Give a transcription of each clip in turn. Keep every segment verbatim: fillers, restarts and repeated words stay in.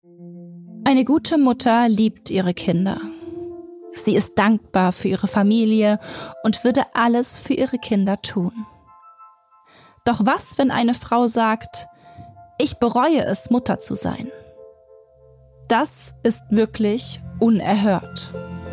Eine gute Mutter liebt ihre Kinder. Sie ist dankbar für ihre Familie und würde alles für ihre Kinder tun. Doch was, wenn eine Frau sagt, ich bereue es, Mutter zu sein? Das ist wirklich unerhört.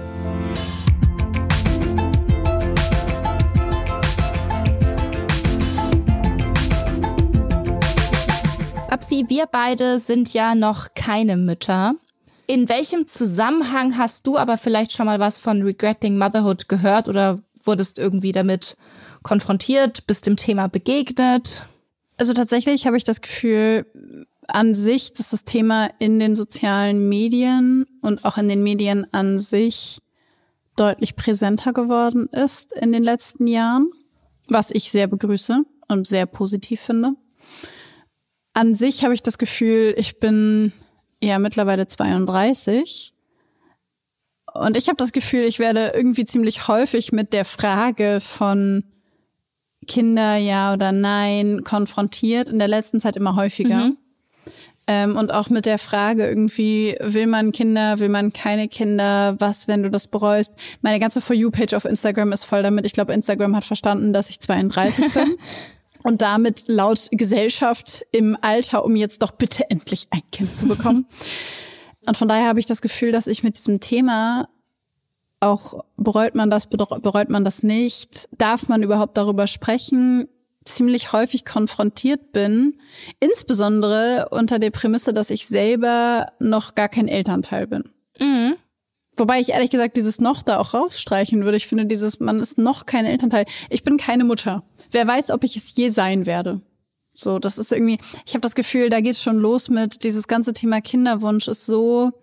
Babsi, wir beide sind ja noch keine Mütter. In welchem Zusammenhang hast du aber vielleicht schon mal was von Regretting Motherhood gehört oder wurdest irgendwie damit konfrontiert, bist dem Thema begegnet? Also tatsächlich habe ich das Gefühl, an sich, dass das Thema in den sozialen Medien und auch in den Medien an sich deutlich präsenter geworden ist in den letzten Jahren, was ich sehr begrüße und sehr positiv finde. An sich habe ich das Gefühl, ich bin ja mittlerweile zweiunddreißig und ich habe das Gefühl, ich werde irgendwie ziemlich häufig mit der Frage von Kinder ja oder nein konfrontiert, in der letzten Zeit immer häufiger. Mhm. Ähm, und auch mit der Frage irgendwie, will man Kinder, will man keine Kinder, was, wenn du das bereust? Meine ganze For You-Page auf Instagram ist voll damit. Ich glaube, Instagram hat verstanden, dass ich zweiunddreißig bin. Und damit laut Gesellschaft im Alter, um jetzt doch bitte endlich ein Kind zu bekommen. Und von daher habe ich das Gefühl, dass ich mit diesem Thema auch, bereut man das, bereut man das nicht, darf man überhaupt darüber sprechen, ziemlich häufig konfrontiert bin, insbesondere unter der Prämisse, dass ich selber noch gar kein Elternteil bin. Mhm. Wobei ich ehrlich gesagt dieses noch da auch rausstreichen würde. Ich finde dieses, man ist noch kein Elternteil. Ich bin keine Mutter. Wer weiß, ob ich es je sein werde. So, das ist irgendwie, ich habe das Gefühl, da geht's schon los mit, dieses ganze Thema Kinderwunsch ist so,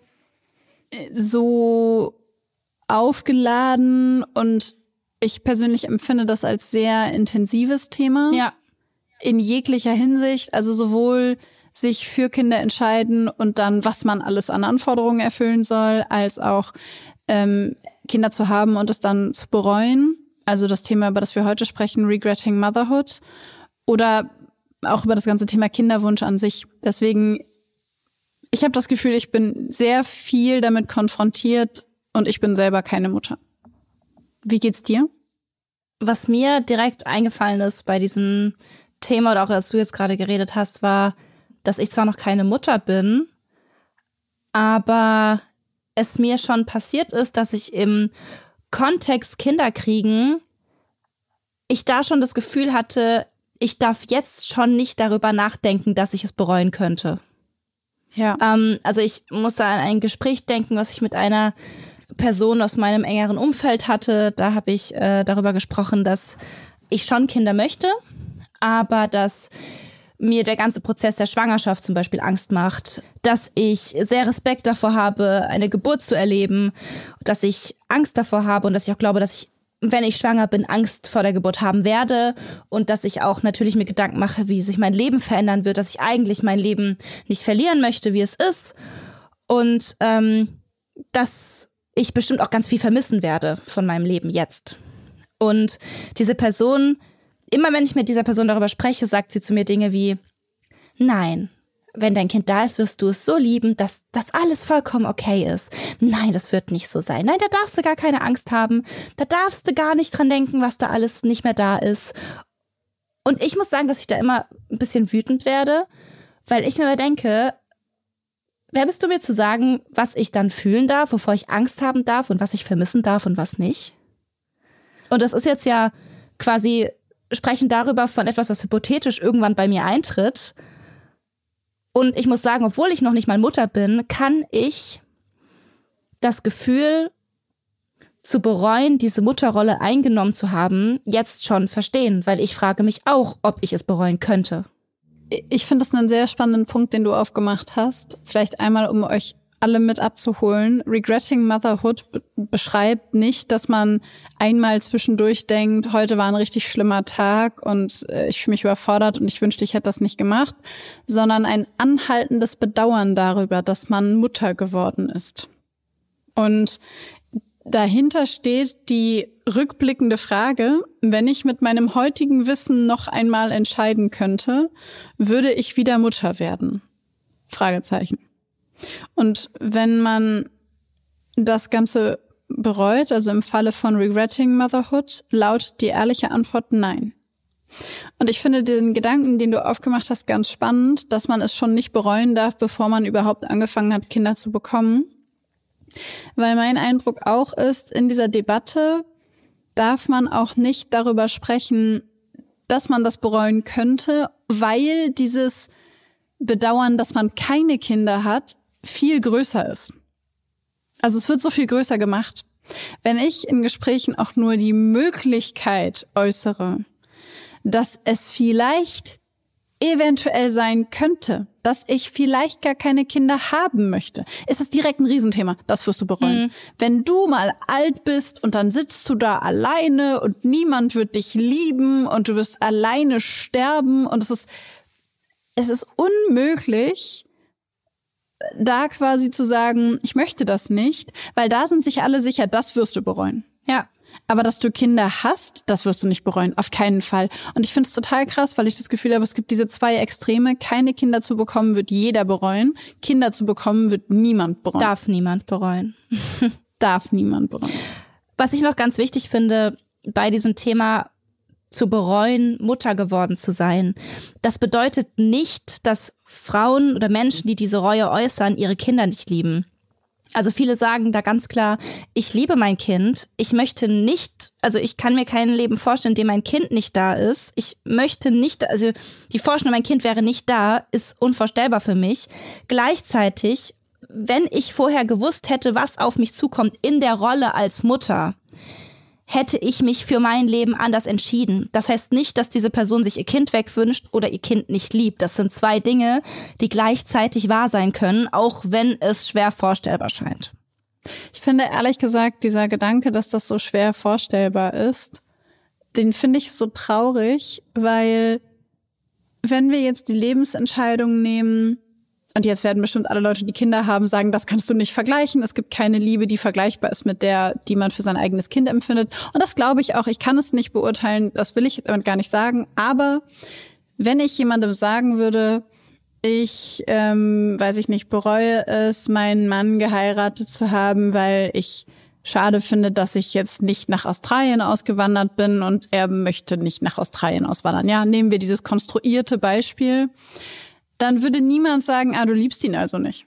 so aufgeladen und ich persönlich empfinde das als sehr intensives Thema. Ja. In jeglicher Hinsicht, also sowohl sich für Kinder entscheiden und dann, was man alles an Anforderungen erfüllen soll, als auch ähm, Kinder zu haben und es dann zu bereuen. Also das Thema, über das wir heute sprechen, Regretting Motherhood. Oder auch über das ganze Thema Kinderwunsch an sich. Deswegen, ich habe das Gefühl, ich bin sehr viel damit konfrontiert und ich bin selber keine Mutter. Wie geht's dir? Was mir direkt eingefallen ist bei diesem Thema oder auch als du jetzt gerade geredet hast, war, dass ich zwar noch keine Mutter bin, aber es mir schon passiert ist, dass ich im Kontext Kinderkriegen, ich da schon das Gefühl hatte, ich darf jetzt schon nicht darüber nachdenken, dass ich es bereuen könnte. Ja. Ähm, also ich muss da an ein Gespräch denken, was ich mit einer Person aus meinem engeren Umfeld hatte. Da habe ich äh, darüber gesprochen, dass ich schon Kinder möchte, aber dass mir der ganze Prozess der Schwangerschaft zum Beispiel Angst macht, dass ich sehr Respekt davor habe, eine Geburt zu erleben, dass ich Angst davor habe und dass ich auch glaube, dass ich, wenn ich schwanger bin, Angst vor der Geburt haben werde und dass ich auch natürlich mir Gedanken mache, wie sich mein Leben verändern wird, dass ich eigentlich mein Leben nicht verlieren möchte, wie es ist und ähm, dass ich bestimmt auch ganz viel vermissen werde von meinem Leben jetzt. Und diese Person, immer wenn ich mit dieser Person darüber spreche, sagt sie zu mir Dinge wie, nein, wenn dein Kind da ist, wirst du es so lieben, dass das alles vollkommen okay ist. Nein, das wird nicht so sein. Nein, da darfst du gar keine Angst haben. Da darfst du gar nicht dran denken, was da alles nicht mehr da ist. Und ich muss sagen, dass ich da immer ein bisschen wütend werde, weil ich mir denke, wer bist du mir zu sagen, was ich dann fühlen darf, wovor ich Angst haben darf und was ich vermissen darf und was nicht? Und das ist jetzt ja quasi sprechen darüber von etwas, was hypothetisch irgendwann bei mir eintritt. Und ich muss sagen, obwohl ich noch nicht mal Mutter bin, kann ich das Gefühl zu bereuen, diese Mutterrolle eingenommen zu haben, jetzt schon verstehen, weil ich frage mich auch, ob ich es bereuen könnte. Ich finde das einen sehr spannenden Punkt, den du aufgemacht hast. Vielleicht einmal, um euch alle mit abzuholen. Regretting Motherhood be- beschreibt nicht, dass man einmal zwischendurch denkt, heute war ein richtig schlimmer Tag und äh, ich fühle mich überfordert und ich wünschte, ich hätte das nicht gemacht, sondern ein anhaltendes Bedauern darüber, dass man Mutter geworden ist. Und dahinter steht die rückblickende Frage, wenn ich mit meinem heutigen Wissen noch einmal entscheiden könnte, würde ich wieder Mutter werden? Fragezeichen. Und wenn man das Ganze bereut, also im Falle von Regretting Motherhood, lautet die ehrliche Antwort nein. Und ich finde den Gedanken, den du aufgemacht hast, ganz spannend, dass man es schon nicht bereuen darf, bevor man überhaupt angefangen hat, Kinder zu bekommen. Weil mein Eindruck auch ist, in dieser Debatte darf man auch nicht darüber sprechen, dass man das bereuen könnte, weil dieses Bedauern, dass man keine Kinder hat, viel größer ist. Also es wird so viel größer gemacht. Wenn ich in Gesprächen auch nur die Möglichkeit äußere, dass es vielleicht eventuell sein könnte, dass ich vielleicht gar keine Kinder haben möchte, ist es direkt ein Riesenthema. Das wirst du bereuen. Mhm. Wenn du mal alt bist und dann sitzt du da alleine und niemand wird dich lieben und du wirst alleine sterben und es ist, es ist unmöglich, da quasi zu sagen, ich möchte das nicht, weil da sind sich alle sicher, das wirst du bereuen. Ja. Aber dass du Kinder hast, das wirst du nicht bereuen, auf keinen Fall. Und ich finde es total krass, weil ich das Gefühl habe, es gibt diese zwei Extreme. Keine Kinder zu bekommen, wird jeder bereuen. Kinder zu bekommen, wird niemand bereuen. Darf niemand bereuen. Darf niemand bereuen. Was ich noch ganz wichtig finde bei diesem Thema zu bereuen, Mutter geworden zu sein. Das bedeutet nicht, dass Frauen oder Menschen, die diese Reue äußern, ihre Kinder nicht lieben. Also viele sagen da ganz klar, ich liebe mein Kind, ich möchte nicht, also ich kann mir kein Leben vorstellen, in dem mein Kind nicht da ist. Ich möchte nicht, also die Vorstellung, mein Kind wäre nicht da, ist unvorstellbar für mich. Gleichzeitig, wenn ich vorher gewusst hätte, was auf mich zukommt in der Rolle als Mutter, hätte ich mich für mein Leben anders entschieden. Das heißt nicht, dass diese Person sich ihr Kind wegwünscht oder ihr Kind nicht liebt. Das sind zwei Dinge, die gleichzeitig wahr sein können, auch wenn es schwer vorstellbar scheint. Ich finde ehrlich gesagt, dieser Gedanke, dass das so schwer vorstellbar ist, den finde ich so traurig, weil wenn wir jetzt die Lebensentscheidung nehmen, und jetzt werden bestimmt alle Leute, die Kinder haben, sagen, das kannst du nicht vergleichen. Es gibt keine Liebe, die vergleichbar ist mit der, die man für sein eigenes Kind empfindet. Und das glaube ich auch. Ich kann es nicht beurteilen. Das will ich damit gar nicht sagen. Aber wenn ich jemandem sagen würde, ich, ähm, weiß ich nicht, bereue es, meinen Mann geheiratet zu haben, weil ich schade finde, dass ich jetzt nicht nach Australien ausgewandert bin und er möchte nicht nach Australien auswandern. Ja, nehmen wir dieses konstruierte Beispiel. Dann würde niemand sagen, ah, du liebst ihn also nicht.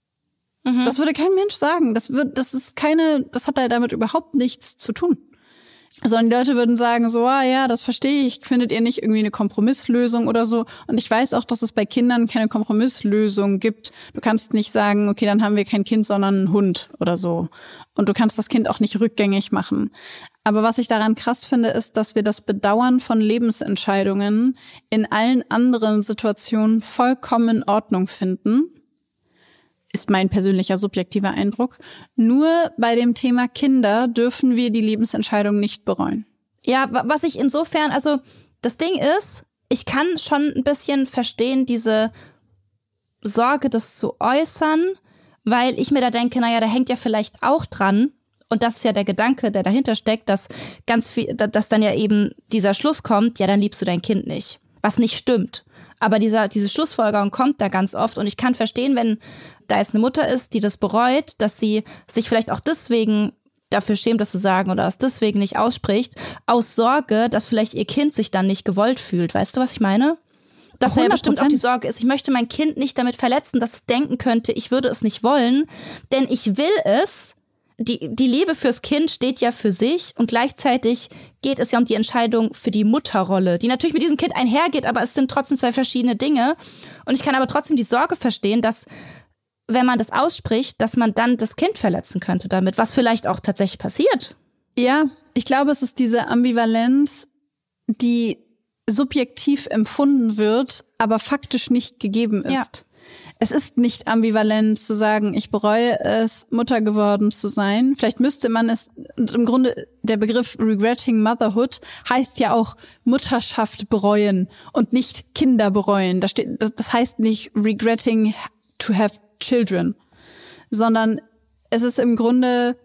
Mhm. Das würde kein Mensch sagen. Das wird, das ist keine, das hat damit überhaupt nichts zu tun. Sondern die Leute würden sagen so, ah ja, das verstehe ich, findet ihr nicht irgendwie eine Kompromisslösung oder so? Und ich weiß auch, dass es bei Kindern keine Kompromisslösung gibt. Du kannst nicht sagen, okay, dann haben wir kein Kind, sondern einen Hund oder so. Und du kannst das Kind auch nicht rückgängig machen. Aber was ich daran krass finde, ist, dass wir das Bedauern von Lebensentscheidungen in allen anderen Situationen vollkommen in Ordnung finden. Ist mein persönlicher subjektiver Eindruck. Nur bei dem Thema Kinder dürfen wir die Lebensentscheidung nicht bereuen. Ja, was ich insofern, also das Ding ist, ich kann schon ein bisschen verstehen, diese Sorge, das zu äußern, weil ich mir da denke, naja, da hängt ja vielleicht auch dran, und das ist ja der Gedanke, der dahinter steckt, dass ganz viel, dass dann ja eben dieser Schluss kommt, ja, dann liebst du dein Kind nicht. Was nicht stimmt. Aber dieser, diese Schlussfolgerung kommt da ganz oft. Und ich kann verstehen, wenn da jetzt eine Mutter ist, die das bereut, dass sie sich vielleicht auch deswegen dafür schämt, das zu sagen oder es deswegen nicht ausspricht, aus Sorge, dass vielleicht ihr Kind sich dann nicht gewollt fühlt. Weißt du, was ich meine? Dass da ja bestimmt auch die Sorge ist, ich möchte mein Kind nicht damit verletzen, dass es denken könnte, ich würde es nicht wollen, denn ich will es. Die, die Liebe fürs Kind steht ja für sich und gleichzeitig geht es ja um die Entscheidung für die Mutterrolle, die natürlich mit diesem Kind einhergeht, aber es sind trotzdem zwei verschiedene Dinge. Und ich kann aber trotzdem die Sorge verstehen, dass, wenn man das ausspricht, dass man dann das Kind verletzen könnte damit, was vielleicht auch tatsächlich passiert. Ja, ich glaube, es ist diese Ambivalenz, die subjektiv empfunden wird, aber faktisch nicht gegeben ist. Ja. Es ist nicht ambivalent zu sagen, ich bereue es, Mutter geworden zu sein. Vielleicht müsste man es, im Grunde der Begriff Regretting Motherhood heißt ja auch Mutterschaft bereuen und nicht Kinder bereuen. Das steht, das, das heißt nicht Regretting to have children, sondern es ist im Grunde,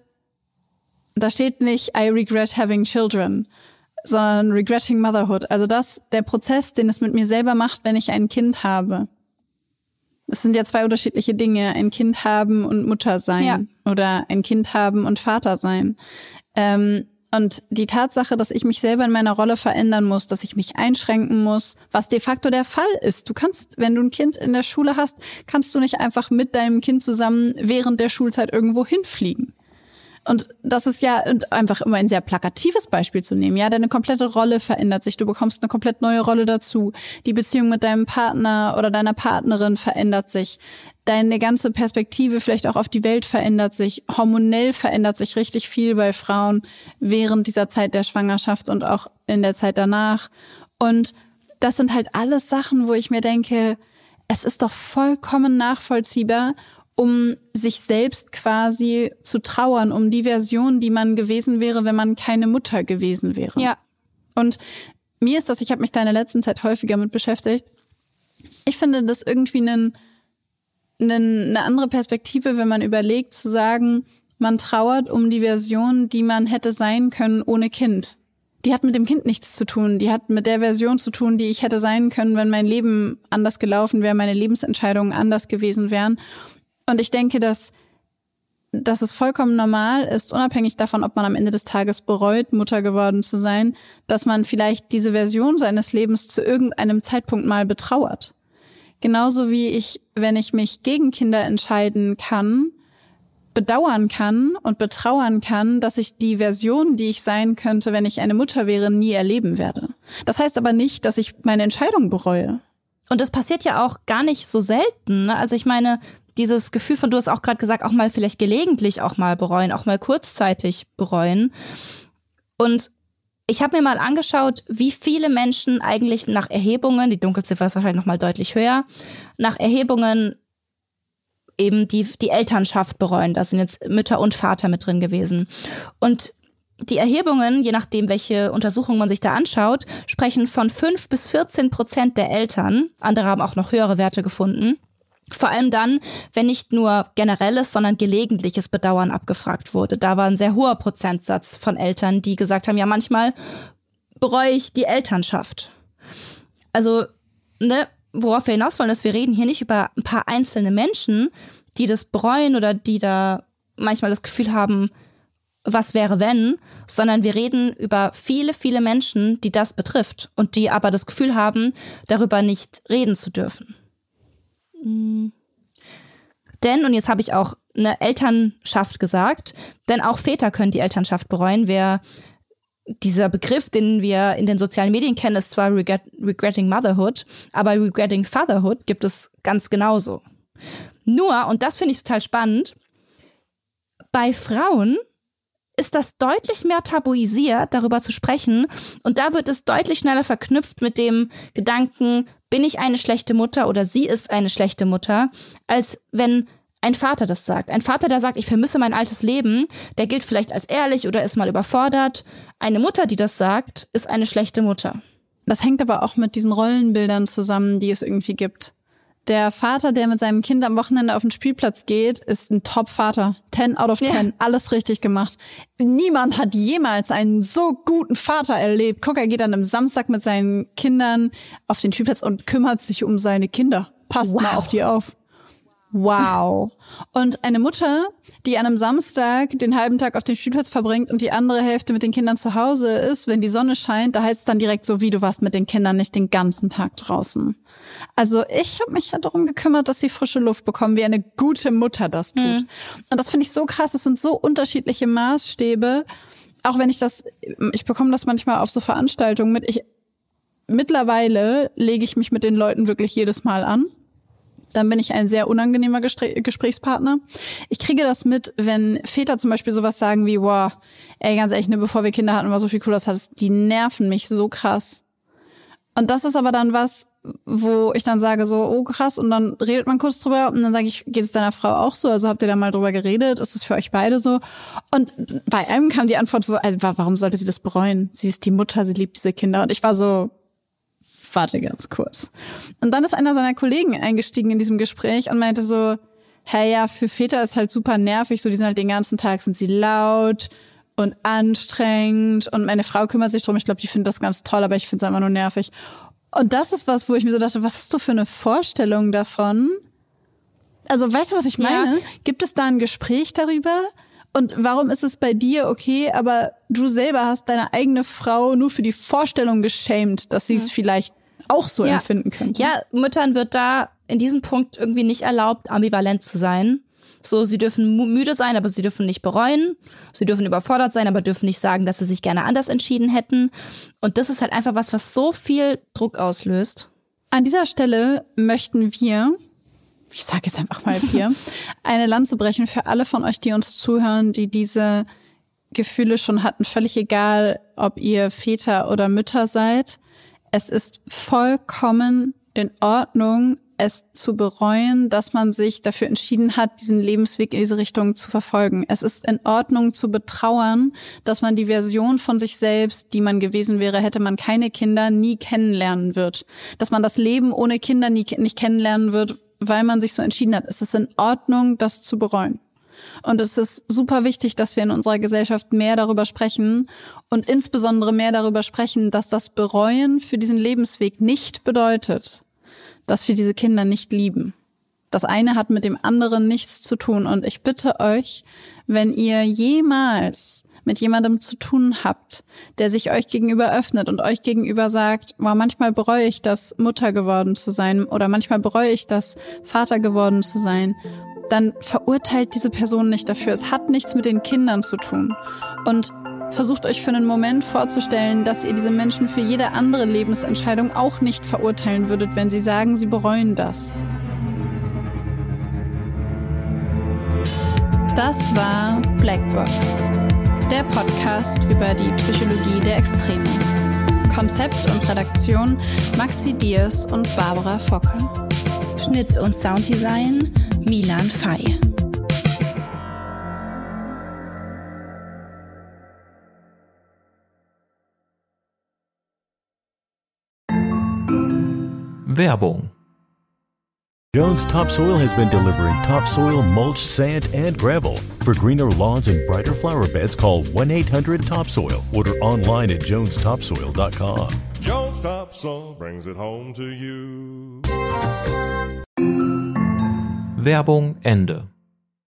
da steht nicht I regret having children, sondern Regretting Motherhood. Also das, der Prozess, den es mit mir selber macht, wenn ich ein Kind habe. Das sind ja zwei unterschiedliche Dinge. Ein Kind haben und Mutter sein. Ja. Oder ein Kind haben und Vater sein. Ähm, und die Tatsache, dass ich mich selber in meiner Rolle verändern muss, dass ich mich einschränken muss, was de facto der Fall ist. Du kannst, wenn du ein Kind in der Schule hast, kannst du nicht einfach mit deinem Kind zusammen während der Schulzeit irgendwo hinfliegen. Und das ist ja und einfach immer ein sehr plakatives Beispiel zu nehmen. Ja, deine komplette Rolle verändert sich. Du bekommst eine komplett neue Rolle dazu. Die Beziehung mit deinem Partner oder deiner Partnerin verändert sich. Deine ganze Perspektive vielleicht auch auf die Welt verändert sich. Hormonell verändert sich richtig viel bei Frauen während dieser Zeit der Schwangerschaft und auch in der Zeit danach. Und das sind halt alles Sachen, wo ich mir denke, es ist doch vollkommen nachvollziehbar, um sich selbst quasi zu trauern, um die Version, die man gewesen wäre, wenn man keine Mutter gewesen wäre. Ja. Und mir ist das, ich habe mich da in der letzten Zeit häufiger mit beschäftigt, ich finde das irgendwie einen, einen, eine andere Perspektive, wenn man überlegt, zu sagen, man trauert um die Version, die man hätte sein können ohne Kind. Die hat mit dem Kind nichts zu tun. Die hat mit der Version zu tun, die ich hätte sein können, wenn mein Leben anders gelaufen wäre, meine Lebensentscheidungen anders gewesen wären. Und ich denke, dass, dass es vollkommen normal ist, unabhängig davon, ob man am Ende des Tages bereut, Mutter geworden zu sein, dass man vielleicht diese Version seines Lebens zu irgendeinem Zeitpunkt mal betrauert. Genauso wie ich, wenn ich mich gegen Kinder entscheiden kann, bedauern kann und betrauern kann, dass ich die Version, die ich sein könnte, wenn ich eine Mutter wäre, nie erleben werde. Das heißt aber nicht, dass ich meine Entscheidung bereue. Und das passiert ja auch gar nicht so selten, ne? Also ich meine, dieses Gefühl von, du hast auch gerade gesagt, auch mal vielleicht gelegentlich auch mal bereuen, auch mal kurzzeitig bereuen. Und ich habe mir mal angeschaut, wie viele Menschen eigentlich nach Erhebungen, die Dunkelziffer ist wahrscheinlich noch mal deutlich höher, nach Erhebungen eben die, die Elternschaft bereuen. Da sind jetzt Mütter und Vater mit drin gewesen. Und die Erhebungen, je nachdem, welche Untersuchung man sich da anschaut, sprechen von fünf bis vierzehn Prozent der Eltern. Andere haben auch noch höhere Werte gefunden. Vor allem dann, wenn nicht nur generelles, sondern gelegentliches Bedauern abgefragt wurde. Da war ein sehr hoher Prozentsatz von Eltern, die gesagt haben, ja, manchmal bereue ich die Elternschaft. Also, ne, worauf wir hinaus wollen, ist, wir reden hier nicht über ein paar einzelne Menschen, die das bereuen oder die da manchmal das Gefühl haben, was wäre wenn, sondern wir reden über viele, viele Menschen, die das betrifft und die aber das Gefühl haben, darüber nicht reden zu dürfen. Mhm. Denn, und jetzt habe ich auch eine Elternschaft gesagt, denn auch Väter können die Elternschaft bereuen. Wer dieser Begriff, den wir in den sozialen Medien kennen, ist zwar regret, regretting motherhood, aber regretting fatherhood gibt es ganz genauso. Nur, und das finde ich total spannend, bei Frauen ist das deutlich mehr tabuisiert, darüber zu sprechen. Und da wird es deutlich schneller verknüpft mit dem Gedanken, bin ich eine schlechte Mutter oder sie ist eine schlechte Mutter, als wenn ein Vater das sagt. Ein Vater, der sagt, ich vermisse mein altes Leben, der gilt vielleicht als ehrlich oder ist mal überfordert. Eine Mutter, die das sagt, ist eine schlechte Mutter. Das hängt aber auch mit diesen Rollenbildern zusammen, die es irgendwie gibt. Der Vater, der mit seinem Kind am Wochenende auf den Spielplatz geht, ist ein Top-Vater. Ten out of ten. Ja. Alles richtig gemacht. Niemand hat jemals einen so guten Vater erlebt. Guck, er geht dann am Samstag mit seinen Kindern auf den Spielplatz und kümmert sich um seine Kinder. Passt wow. mal auf die auf. Wow. Und eine Mutter, die an einem Samstag den halben Tag auf dem Spielplatz verbringt und die andere Hälfte mit den Kindern zu Hause ist, wenn die Sonne scheint, da heißt es dann direkt so, wie du warst mit den Kindern nicht den ganzen Tag draußen. Also ich habe mich ja darum gekümmert, dass sie frische Luft bekommen, wie eine gute Mutter das tut. Mhm. Und das finde ich so krass, es sind so unterschiedliche Maßstäbe. Auch wenn ich das, ich bekomme das manchmal auf so Veranstaltungen mit. Ich mittlerweile lege ich mich mit den Leuten wirklich jedes Mal an. Dann bin ich ein sehr unangenehmer Gestre- Gesprächspartner. Ich kriege das mit, wenn Väter zum Beispiel sowas sagen wie, wow, ey, ganz ehrlich, ne, bevor wir Kinder hatten, war so viel cooler, das hat, die nerven mich so krass. Und das ist aber dann was, wo ich dann sage so, oh krass, und dann redet man kurz drüber und dann sage ich, geht es deiner Frau auch so? Also habt ihr da mal drüber geredet? Ist es für euch beide so? Und bei einem kam die Antwort so, warum sollte sie das bereuen? Sie ist die Mutter, sie liebt diese Kinder. Und ich war so, warte ganz kurz. Und dann ist einer seiner Kollegen eingestiegen in diesem Gespräch und meinte so, hey, ja, für Väter ist halt super nervig, so die sind halt den ganzen Tag, sind sie laut und anstrengend und meine Frau kümmert sich drum, ich glaube, die findet das ganz toll, aber ich finde es einfach nur nervig. Und das ist was, wo ich mir so dachte, was hast du für eine Vorstellung davon, Also weißt du, was ich meine? Ja. Gibt es da ein Gespräch darüber? Und warum ist es bei dir okay, aber du selber hast deine eigene Frau nur für die Vorstellung geschämt, dass sie es mhm. vielleicht auch so ja. empfinden könnte? Ja, Müttern wird da in diesem Punkt irgendwie nicht erlaubt, ambivalent zu sein. So, sie dürfen müde sein, aber sie dürfen nicht bereuen. Sie dürfen überfordert sein, aber dürfen nicht sagen, dass sie sich gerne anders entschieden hätten. Und das ist halt einfach was, was so viel Druck auslöst. An dieser Stelle möchten wir, ich sage jetzt einfach mal wir, eine Lanze brechen für alle von euch, die uns zuhören, die diese Gefühle schon hatten. Völlig egal, ob ihr Väter oder Mütter seid. Es ist vollkommen in Ordnung, es zu bereuen, dass man sich dafür entschieden hat, diesen Lebensweg in diese Richtung zu verfolgen. Es ist in Ordnung zu betrauern, dass man die Version von sich selbst, die man gewesen wäre, hätte man keine Kinder, nie kennenlernen wird. Dass man das Leben ohne Kinder nie, nicht kennenlernen wird, weil man sich so entschieden hat. Es ist in Ordnung, das zu bereuen. Und es ist super wichtig, dass wir in unserer Gesellschaft mehr darüber sprechen und insbesondere mehr darüber sprechen, dass das Bereuen für diesen Lebensweg nicht bedeutet, dass wir diese Kinder nicht lieben. Das eine hat mit dem anderen nichts zu tun. Und ich bitte euch, wenn ihr jemals mit jemandem zu tun habt, der sich euch gegenüber öffnet und euch gegenüber sagt, wow, manchmal bereue ich das, Mutter geworden zu sein oder manchmal bereue ich das, Vater geworden zu sein, dann verurteilt diese Person nicht dafür. Es hat nichts mit den Kindern zu tun. Und versucht euch für einen Moment vorzustellen, dass ihr diese Menschen für jede andere Lebensentscheidung auch nicht verurteilen würdet, wenn sie sagen, sie bereuen das. Das war Blackbox, der Podcast über die Psychologie der Extreme. Konzept und Redaktion Maxi Diers und Barbara Focke. Schnitt und Sounddesign Milan Fey. Werbung. Jones Topsoil has been delivering topsoil, mulch, sand, and gravel. For greener lawns and brighter flower beds, call one eight hundred topsoil. Order online at jones topsoil dot com. Jones Topsoil brings it home to you. Werbung Ende.